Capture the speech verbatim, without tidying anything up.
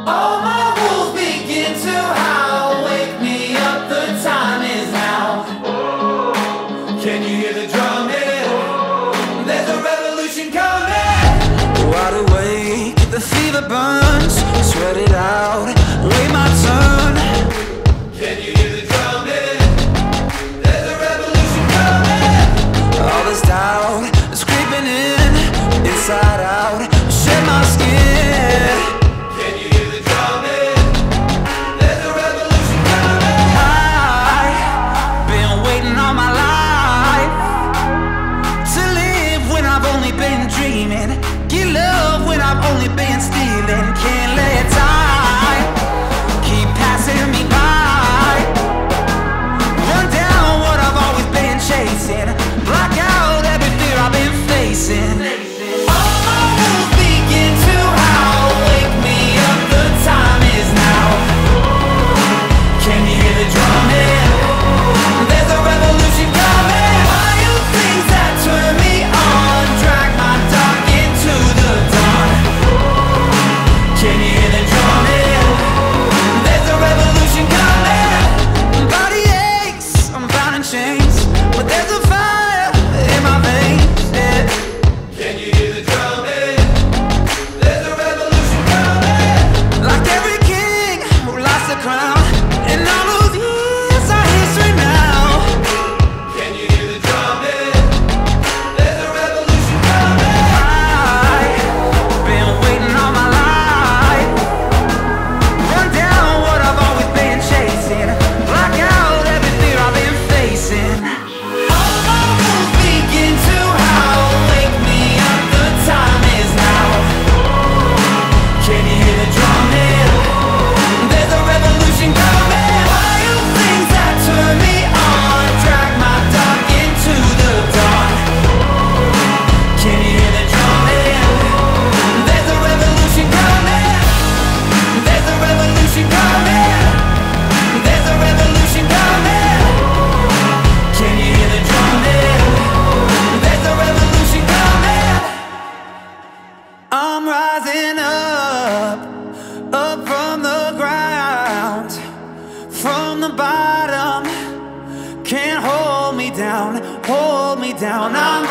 All my wolves begin to howl. Wake me up, the time is now. Can you hear the drumming? There's a revolution coming. Wide awake, the fever burns. Sweat it out, wait my turn. Can you hear the drumming? There's a revolution coming. All this doubt is creeping in, inside out, shed my skin. Can you hear the drumming? There's a revolution coming. I've been waiting all my life to live when I've only been dreaming, get love when I've only been stealing. Can't let time keep passing me by, run down what I've always been chasing, block out every fear I've been facing. All my wolves begin to howl. Wake me up, the time is now. Can you hear the drumming? There's a revolution coming. Wild things that turn me on, drag my dark into the dawn. Can you hear the drumming? There's a revolution coming. Body aches, I'm bound in chains, but there's a fire in my veins, yeah. Can you hear the drumming? There's a revolution coming. Like every king who lost the crown, and all those years are history now. Can you hear the drumming? There's a revolution coming. I've been waiting all my life, run down what I've always been chasing, block out every fear I've been facing. All my wolves begin to howl. Wake me up, the time is now. Can you hear the drumming? There's a revolution coming. Wild things that turn me on, drag my dark into the dawn. Can you hear the drumming? There's a revolution coming. There's a revolution coming. There's a revolution coming. Can you hear the drumming? There's a revolution coming. I'm rising up, up from the ground, from the bottom. Can't hold me down, hold me down. I'm